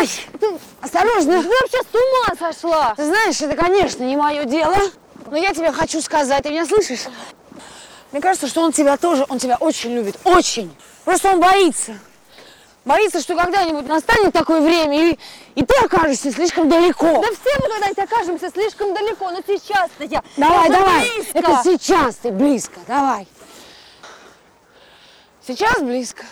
Ай, осторожно. Ты вообще с ума сошла? Ты знаешь, это, конечно, не мое дело. Но я тебе хочу сказать, ты меня слышишь? Мне кажется, что он тебя очень любит, очень. Просто он боится. Боится, что когда-нибудь настанет такое время, и ты окажешься слишком далеко. Да все мы когда-нибудь окажемся слишком далеко, но сейчас-то я Давай. близко. Это сейчас ты близко, давай. Сейчас близко.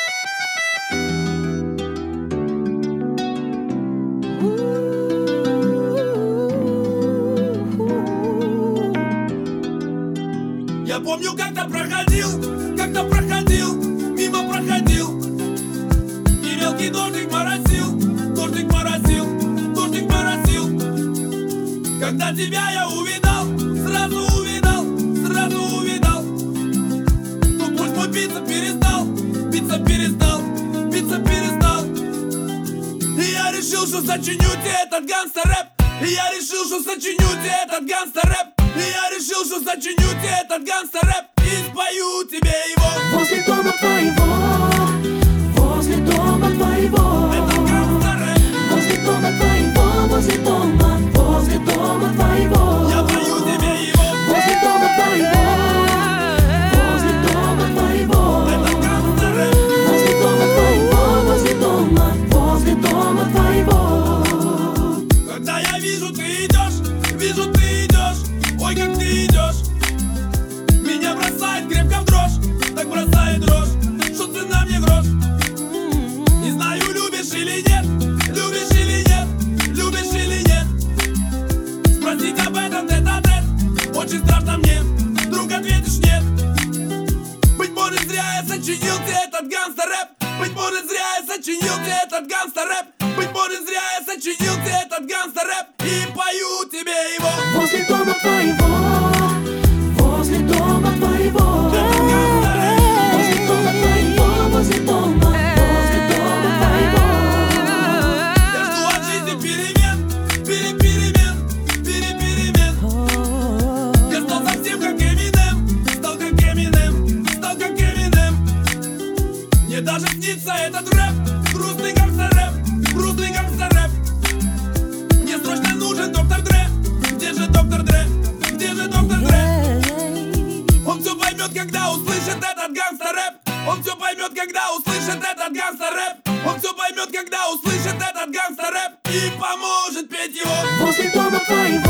Я помню, когда проходил, мимо проходил, и мелкий дождик моросил. Когда тебя я увидал, сразу увидал. Но пульс мой биться перестал. И я решил, что сочиню тебе этот гангстер-рэп. И спою тебе его. Возле дома твоего. Это гангстер-рэп. Возле дома твоего. Я пою тебе его. Возле дома твоего. Это гангстер-рэп. Возле дома твоего. Когда я вижу, ты идешь, ой, как ты идешь. Меня бросает крепко в дрожь, так бросает дрожь, что цена мне грош. Не знаю, любишь или нет. Спросить об этом тет-а-тет, очень страшно мне, вдруг ответишь нет. Быть может, зря я сочинил тебе этот гангстер-рэп. И пою тебе его. Возле дома твоего. Это гангстер-рэп. Возле дома твоего. Я жду от жизни перемен. Я стал совсем как Эминем. Мне даже снится этот рэп. Грустный гангстер-рэп. Мне срочно нужен доктор Дре. Где же доктор Дре? Он все поймет, когда услышит этот гангстер-рэп. И поможет петь его. Возле дома твоего.